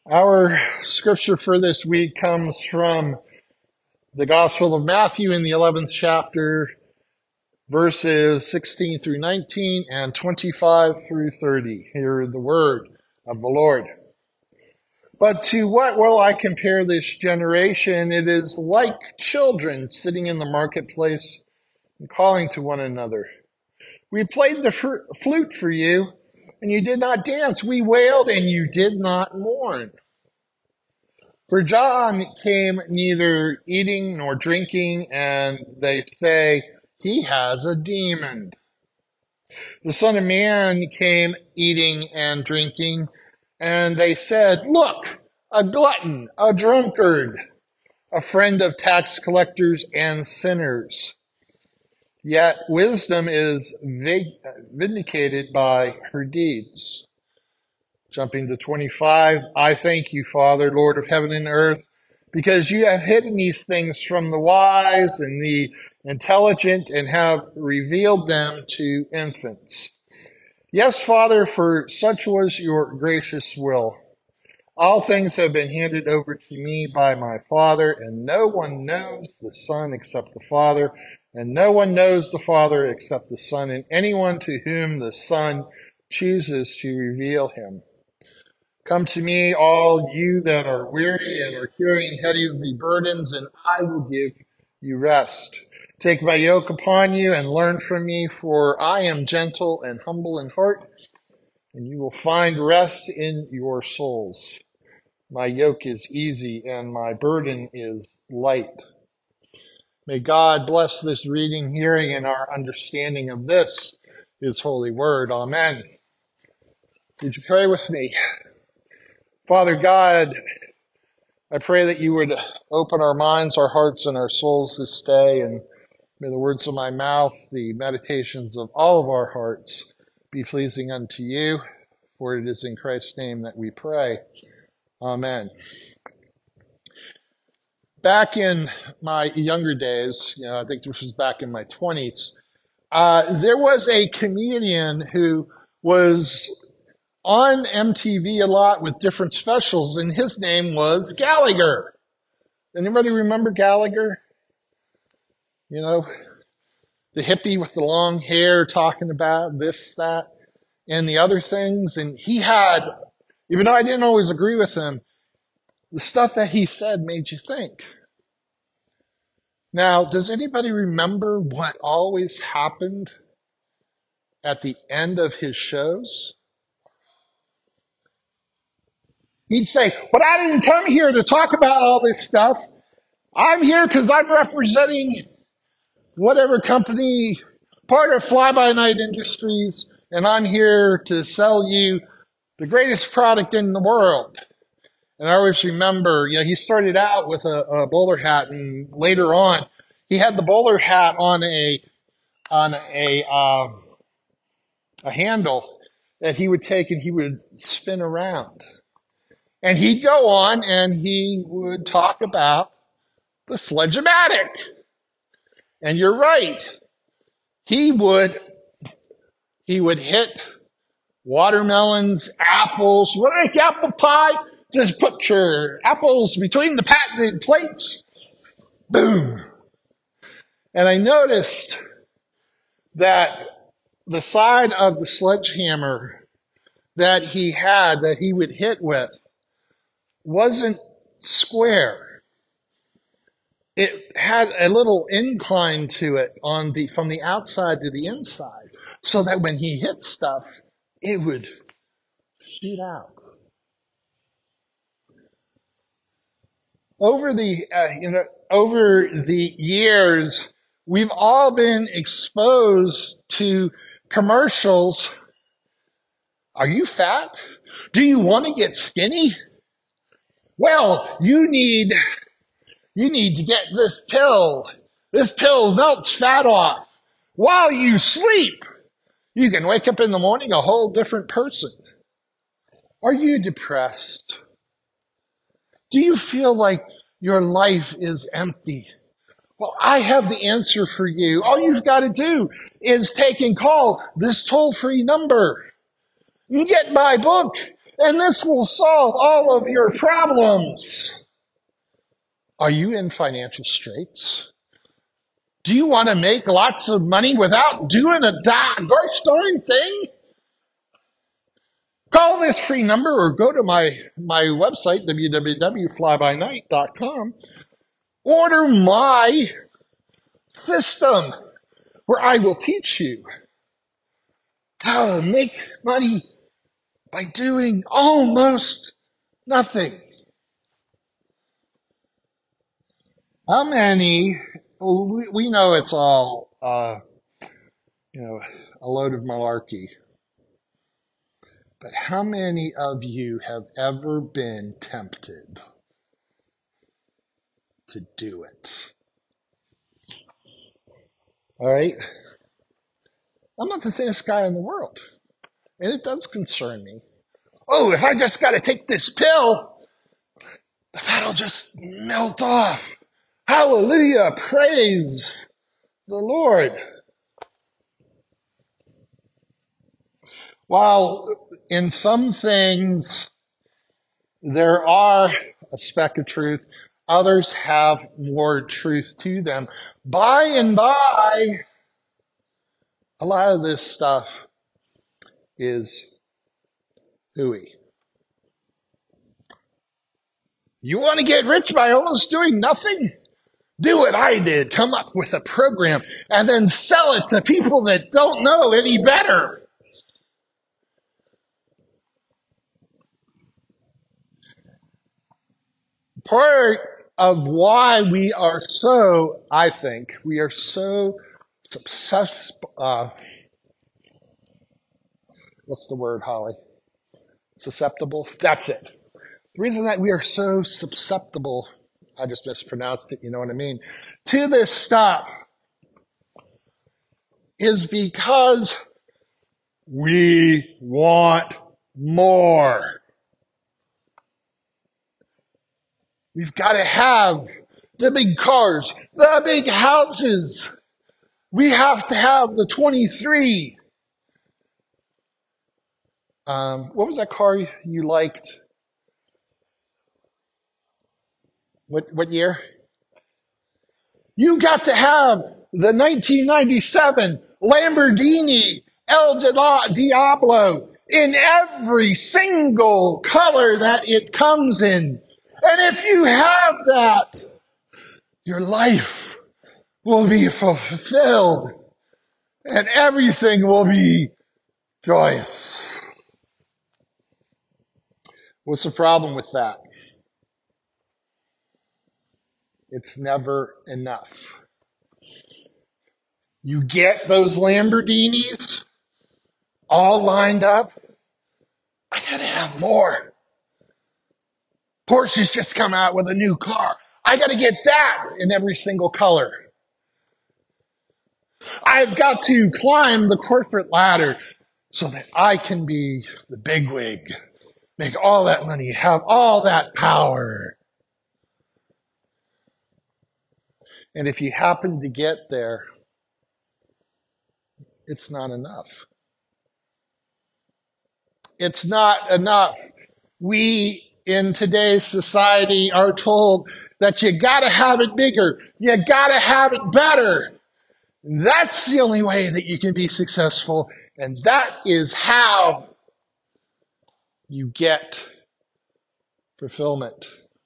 Our scripture for this week comes from the Gospel of Matthew in the 11th chapter, verses 16 through 19 and 25 through 30. Hear the word of the Lord. But to what will I compare this generation? It is like children sitting in the marketplace and calling to one another. We played the flute for you, and you did not dance. We wailed, and you did not mourn. For John came neither eating nor drinking, and they say, he has a demon. The Son of Man came eating and drinking, and they said, look, a glutton, a drunkard, a friend of tax collectors and sinners. Yet wisdom is vindicated by her deeds. Jumping to 25, I thank you, Father, Lord of heaven and earth, because you have hidden these things from the wise and the intelligent and have revealed them to infants. Yes, Father, for such was your gracious will. All things have been handed over to me by my Father, and no one knows the Son except the Father, and no one knows the Father except the Son, and anyone to whom the Son chooses to reveal him. Come to me, all you that are weary and are carrying heavy burdens, and I will give you rest. Take my yoke upon you and learn from me, for I am gentle and humble in heart, and you will find rest in your souls. My yoke is easy and my burden is light. May God bless this reading, hearing, and our understanding of this, his holy word. Amen. Would you pray with me? Father God, I pray that you would open our minds, our hearts, and our souls this day, and may the words of my mouth, the meditations of all of our hearts be pleasing unto you, for it is in Christ's name that we pray. Amen. Back in my younger days, I think this was back in my 20s, there was a comedian who was on MTV a lot with different specials, and his name was Gallagher. Anybody remember Gallagher? The hippie with the long hair talking about this, that, and the other things. And he had, even though I didn't always agree with him, the stuff that he said made you think. Now, does anybody remember what always happened at the end of his shows? He'd say, but I didn't come here to talk about all this stuff. I'm here because I'm representing whatever company, part of Fly-By-Night Industries, and I'm here to sell you the greatest product in the world. And I always remember, he started out with a bowler hat, and later on, he had the bowler hat on a handle that he would take and he would spin around. And he'd go on and he would talk about the Sledge-O-Matic. And you're right. He would hit watermelons, apples. Want to make apple pie? Just put your apples between the patented plates. Boom. And I noticed that the side of the sledgehammer that he would hit with, wasn't square. It had a little incline to it from the outside to the inside, so that when he hit stuff, it would shoot out. Over the years, we've all been exposed to commercials. Are you fat? Do you want to get skinny? Well, you need to get this pill. This pill melts fat off. While you sleep, you can wake up in the morning a whole different person. Are you depressed? Do you feel like your life is empty? Well, I have the answer for you. All you've got to do is take and call this toll-free number. You get my book and this will solve all of your problems. Are you in financial straits? Do you want to make lots of money without doing a gosh darn thing? Call this free number or go to my website, www.flybynight.com. Order my system where I will teach you how to make money by doing almost nothing. How many, we know it's all, a load of malarkey, but how many of you have ever been tempted to do it? All right? I'm not the thinnest guy in the world, and it does concern me. Oh, if I just got to take this pill, the fat will just melt off. Hallelujah, praise the Lord. While in some things there are a speck of truth, others have more truth to them. By and by, a lot of this stuff is hooey. You want to get rich by almost doing nothing? Do what I did. Come up with a program and then sell it to people that don't know any better. Part of why we are so, I think, we are so what's the word, Holly? Susceptible? That's it. The reason that we are so susceptible, I just mispronounced it, you know what I mean, to this stuff is because we want more. We've got to have the big cars, the big houses. We have to have the 23. What was that car you liked? What year? You got to have the 1997 Lamborghini El Diablo in every single color that it comes in. And if you have that, your life will be fulfilled and everything will be joyous. What's the problem with that? It's never enough. You get those Lamborghinis all lined up. I gotta have more. Porsche's just come out with a new car. I gotta get that in every single color. I've got to climb the corporate ladder so that I can be the bigwig, make all that money, have all that power. And if you happen to get there, it's not enough. It's not enough. We in today's society are told that you gotta have it bigger. You gotta have it better. That's the only way that you can be successful. And that is how you get fulfillment.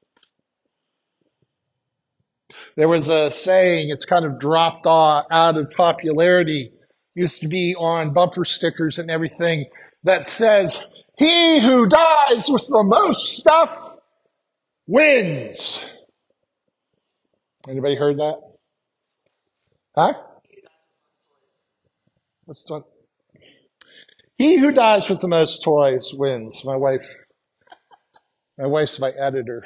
There was a saying, it's kind of dropped out of popularity, used to be on bumper stickers and everything, that says, "He who dies with the most stuff wins." Anybody heard that? Huh? What's the He who dies with the most toys wins. My wife's my editor.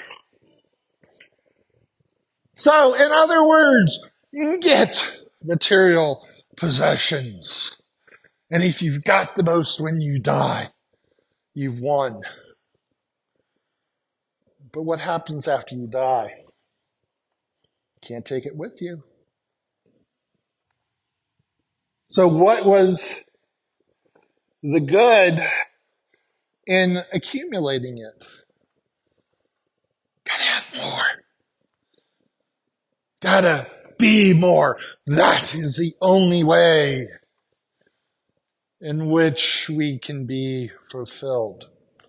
So, in other words, you get material possessions. And if you've got the most when you die, you've won. But what happens after you die? Can't take it with you. So what was the good in accumulating it. Gotta have more. Gotta be more. That is the only way in which we can be fulfilled.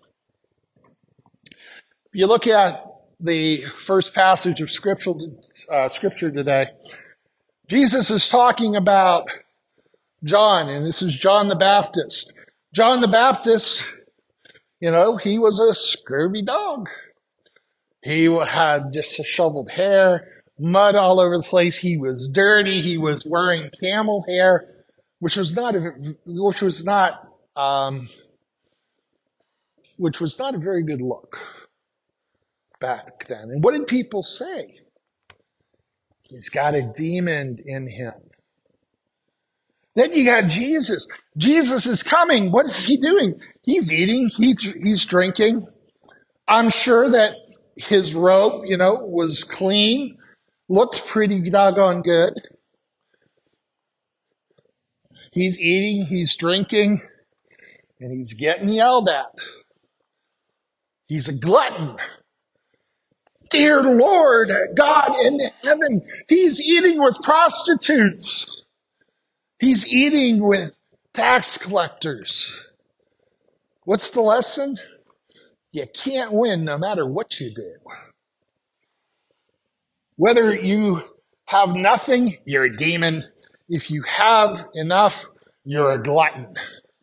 If you look at the first passage of scripture today, Jesus is talking about John, and this is John the Baptist. John the Baptist, he was a scurvy dog. He had disheveled hair, mud all over the place. He was dirty. He was wearing camel hair, which was not a very good look back then. And what did people say? He's got a demon in him. Then you got Jesus. Jesus is coming. What is he doing? He's eating. He's drinking. I'm sure that his robe, was clean, looked pretty doggone good. He's eating, he's drinking, and he's getting yelled at. He's a glutton. Dear Lord, God in heaven, he's eating with prostitutes. He's eating with tax collectors. What's the lesson? You can't win no matter what you do. Whether you have nothing, you're a demon. If you have enough, you're a glutton.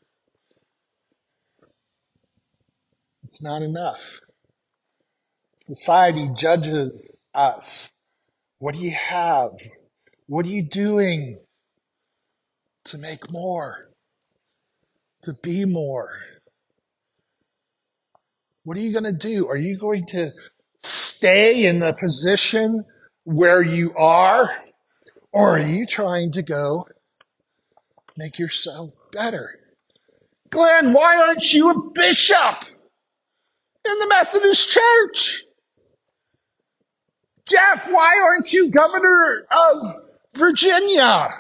It's not enough. Society judges us. What do you have? What are you doing to make more? To be more? What are you going to do? Are you going to stay in the position where you are? Or are you trying to go make yourself better? Glenn, why aren't you a bishop in the Methodist Church? Jeff, why aren't you governor of Virginia?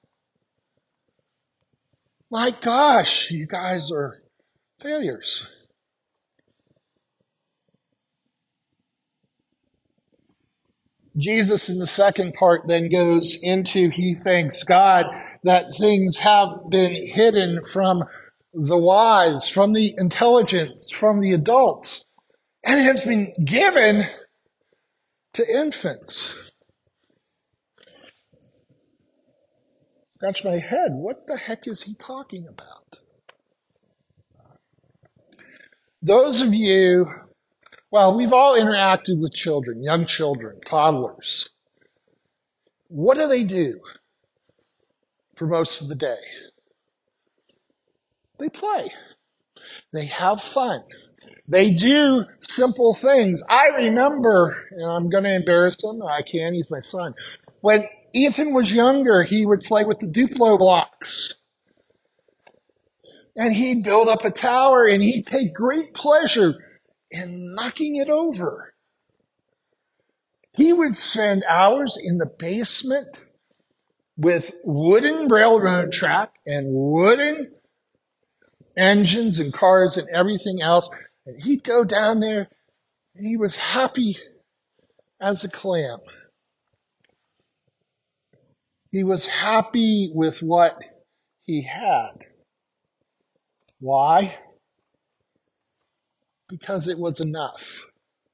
My gosh, you guys are failures. Jesus in the second part then goes into, he thanks God that things have been hidden from the wise, from the intelligent, from the adults, and it has been given to infants. Scratch my head. What the heck is he talking about? Those of you, we've all interacted with children, young children, toddlers. What do they do for most of the day? They play. They have fun. They do simple things. I remember, and I'm going to embarrass him. I can. He's my son. When Ethan was younger, he would play with the Duplo blocks. And he'd build up a tower, and he'd take great pleasure in knocking it over. He would spend hours in the basement with wooden railroad track and wooden engines and cars and everything else. And he'd go down there, and he was happy as a clam. He was happy with what he had. Why? Because it was enough.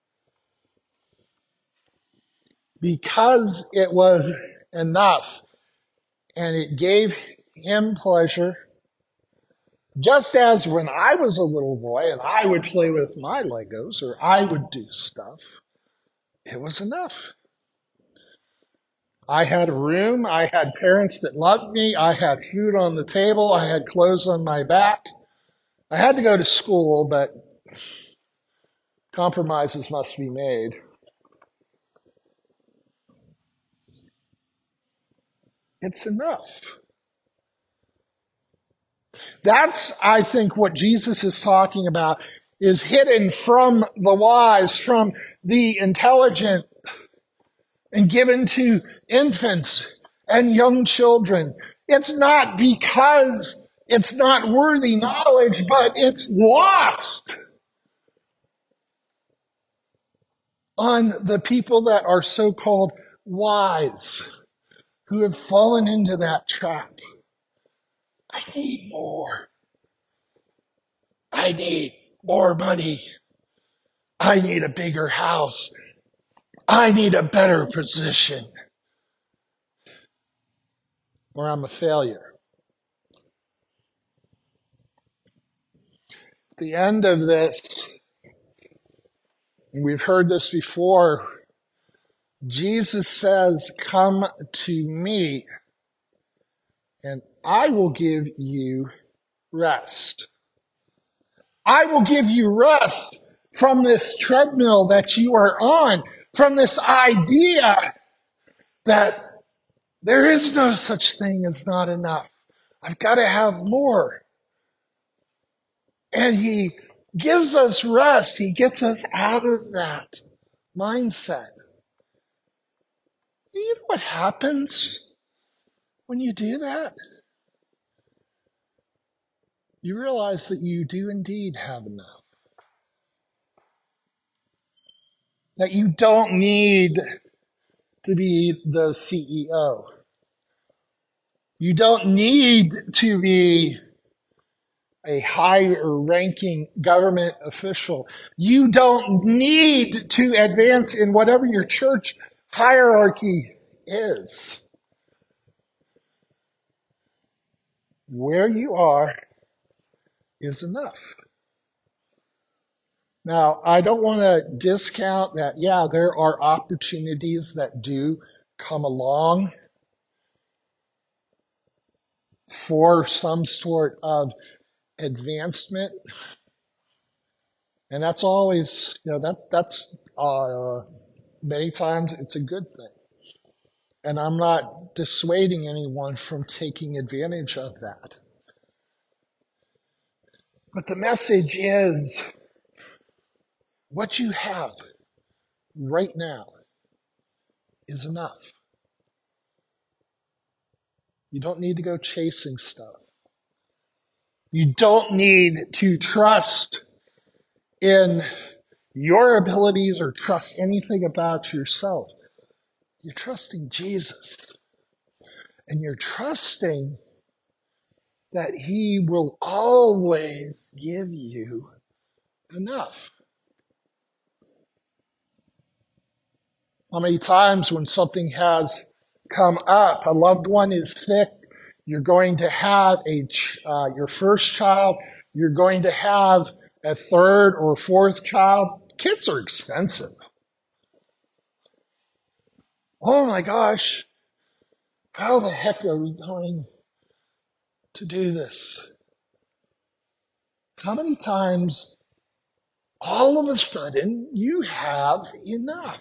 Because it was enough. And it gave him pleasure. Just as when I was a little boy and I would play with my Legos or I would do stuff, it was enough. I had a room. I had parents that loved me. I had food on the table. I had clothes on my back. I had to go to school, but compromises must be made. It's enough. That's, I think, what Jesus is talking about, is hidden from the wise, from the intelligent, and given to infants and young children. It's not because it's not worthy knowledge, but it's lost. on the people that are so-called wise who have fallen into that trap. I need more. I need more money. I need a bigger house. I need a better position, or I'm a failure. At the end of this, and we've heard this before, Jesus says, "Come to me, and I will give you rest." I will give you rest from this treadmill that you are on, from this idea that there is no such thing as not enough. I've got to have more. And he gives us rest. He gets us out of that mindset. You know what happens when you do that? You realize that you do indeed have enough. That you don't need to be the CEO. You don't need to be a higher ranking government official. You don't need to advance in whatever your church hierarchy is. Where you are is enough. Now, I don't want to discount that, yeah, there are opportunities that do come along for some sort of advancement. And that's always, that's many times it's a good thing. And I'm not dissuading anyone from taking advantage of that. But the message is what you have right now is enough. You don't need to go chasing stuff. You don't need to trust in your abilities or trust anything about yourself. You're trusting Jesus. And you're trusting that he will always give you enough. How many times when something has come up, a loved one is sick, you're going to have your first child, you're going to have a third or fourth child. Kids are expensive. Oh my gosh, how the heck are we going to do this? How many times all of a sudden you have enough?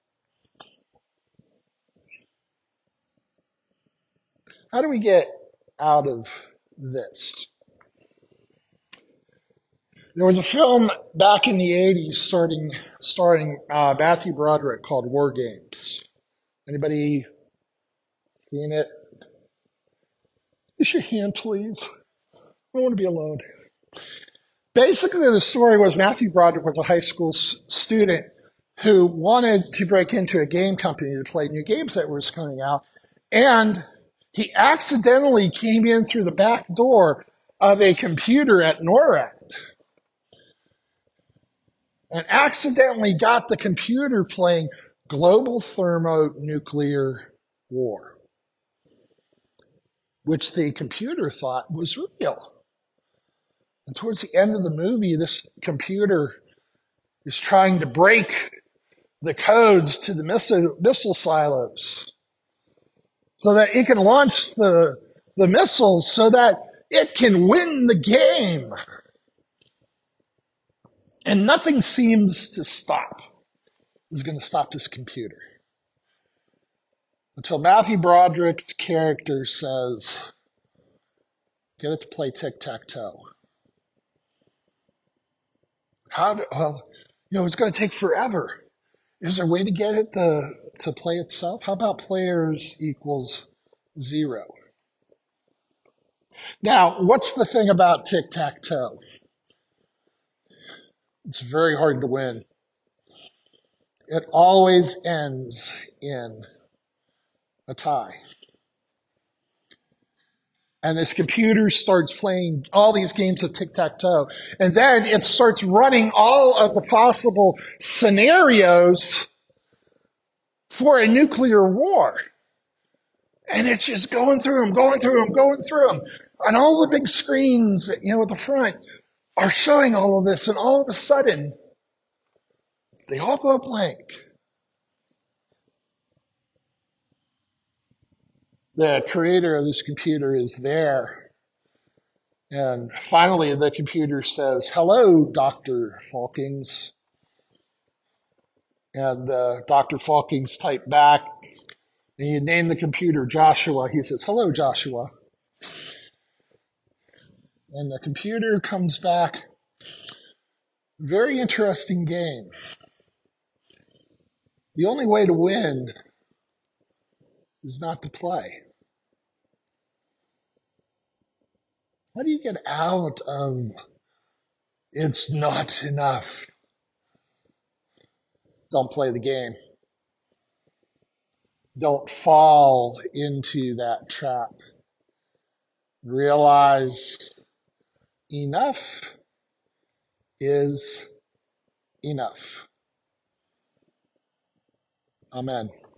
How do we get out of this? There was a film back in the 80s starring Matthew Broderick called War Games. Anybody seen it? Raise your hand, please. I don't want to be alone. Basically, the story was Matthew Broderick was a high school student who wanted to break into a game company to play new games that was coming out. And he accidentally came in through the back door of a computer at NORAD and accidentally got the computer playing Global Thermonuclear War, which the computer thought was real. And towards the end of the movie, this computer is trying to break the codes to the missile silos so that it can launch the missiles so that it can win the game. And nothing seems to stop. Is going to stop this computer. Until Matthew Broderick's character says, get it to play tic-tac-toe. It's going to take forever. Is there a way to get it to play itself? How about players equals 0? Now, what's the thing about tic-tac-toe? It's very hard to win. It always ends in a tie. And this computer starts playing all these games of tic-tac-toe. And then it starts running all of the possible scenarios for a nuclear war. And it's just going through them. And all the big screens, at the front are showing all of this. And all of a sudden, they all go blank. The creator of this computer is there. And finally, the computer says, "Hello, Dr. Falkings." And Dr. Falkings typed back, and he named the computer Joshua. He says, "Hello, Joshua." And the computer comes back, "Very interesting game. The only way to win is not to play." How do you get out of "it's not enough"? Don't play the game. Don't fall into that trap. Realize enough is enough. Amen.